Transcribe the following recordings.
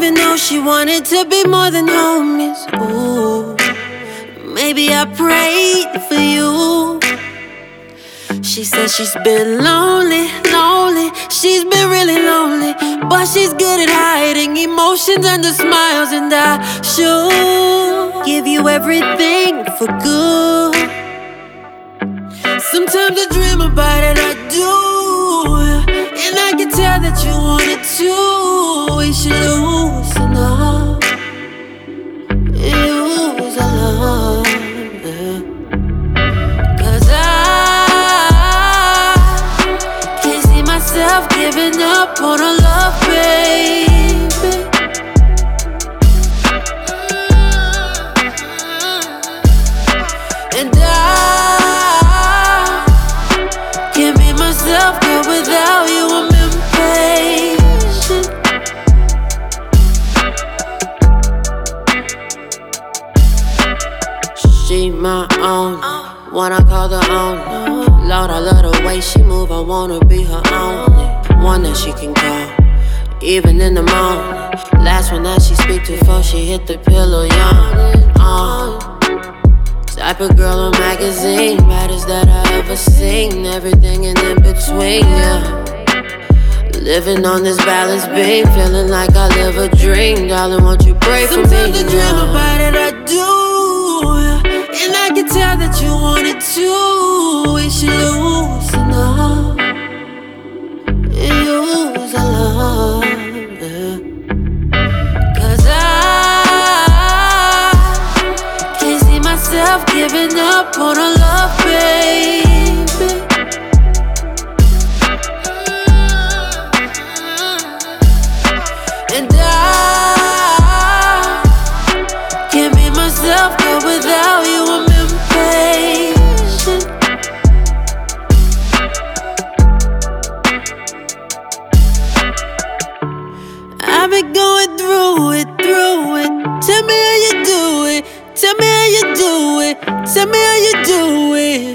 even though she wanted to be more than homies. Ooh, maybe I prayed for you. She said she's been lonely, lonely. She's been really lonely, but she's good at hiding emotions under smiles. And I should give you everything for good. Sometimes I dream about it, I do, and I can tell that you want it too. We should loosen up and use our love, yeah. 'Cause I can't see myself giving up on our love, baby. And can't be myself, girl, without you. I'm impatient. She my own, wanna call the owner. Lord, I love the way she move, I wanna be her only one that she can call, even in the morning. Last one that she speak to before she hit the pillow, yawning on. Type of girl on magazine, baddest that I ever seen. Everything in between, yeah. Living on this balance beam, feeling like I live a dream. Darling, won't you pray for me? Sometimes I dream about it, I do, and I can tell that you want it too. We should loosen up and use our love, yeah. 'Cause I can't see myself giving up on our love, baby. And I can't be myself, girl, without you. I'm impatient. I've been going through it, through it. Tell me how you do it. Tell me how you do it. Tell me how you do it.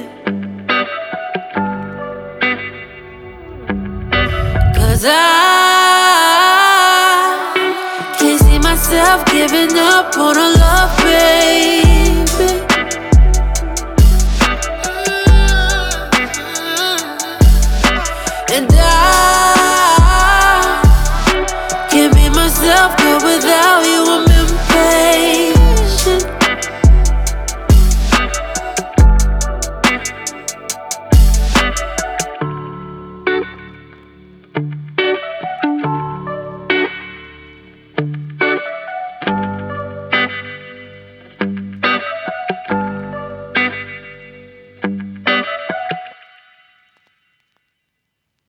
'Cause I can't see myself giving up on our love,